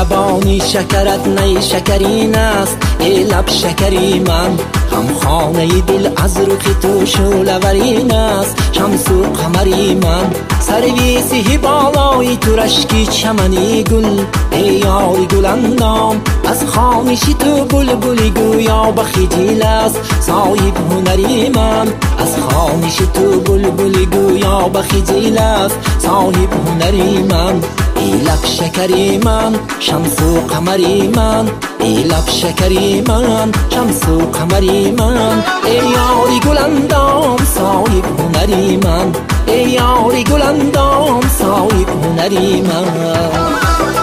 لبانی شکرت نی شکرین است، ای لب شکری من. هم خانه دل از رخ تو شولورین است، شمس و قمری من. سرویسی بالای تو رشکی چمنی گل، ای یاری گل اندام. از خانش تو بلبلی گویا بخجیل است، صاحب هنری من. از خانش تو بلبلی گویا بخجیل است، صاحب هنری من. ای لب شکری من، شمس و قمری من. ای لب شکری من، شمس و قمری من. ای یاری گل اندام، صاحب هنری من. ای یاری گل اندام، صاحب هنری من.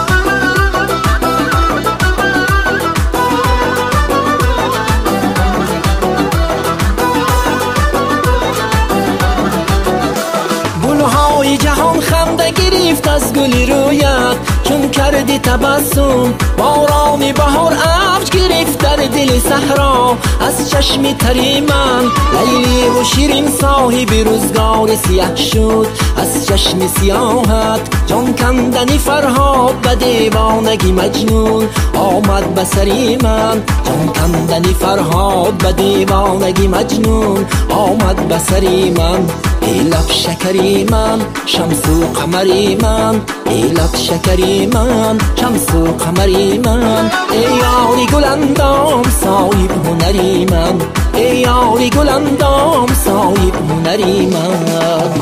گلهای جهان خنده گرفت از گل رویت، چون کردی تبسم. باران بهار افج گرفت در دل صحرا، از چشم تری من. لیلی و شیرین صاحب روزگار سیاه شد، از چشم سیاحت. جان کندنی فرهاد به دیوانگی مجنون آمد به سری من. جان کندنی فرهاد به دیوانگی مجنون آمد به سری من. ای لب شکری من، شمس و قمری من. ای لب شکری من، شمس و قمری من. ای یاری گل اندام، صاحب هنری من. ای یاری گل اندام، صاحب هنری من.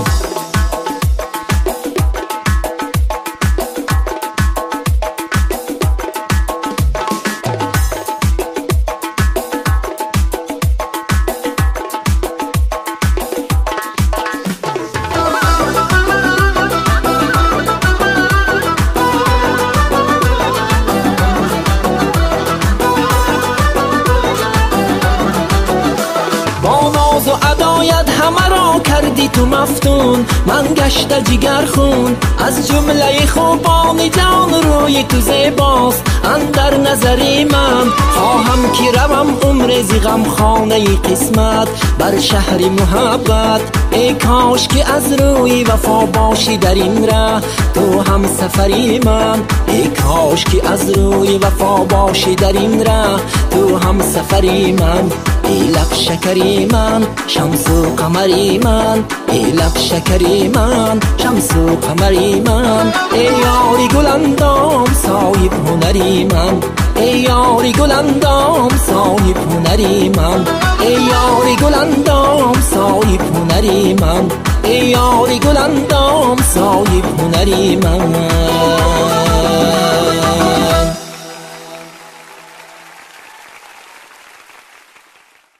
و ادایت همه را کردی تو مفتون، من گشته جگر خون. از جمله خوبان جان روی تو زیباست اندر نظری من. خواهم که روم عمر زی غم خانه قسمت بر شهر محبت. ای کاش که از روی وفا باشی در این ره تو هم سفری من. ای کاش که از روی وفا باشی در این ره تو هم سفری من. ای لب شکری من، شمس و قمری من. ای لب شکری من، شمس و قمری من. ای یاری گل اندام، صاحب هنری من. ای یاری گل اندام، صاحب هنری من. ای یاری گل اندام، صاحب هنری من. ای یاری گل اندام، صاحب هنری من.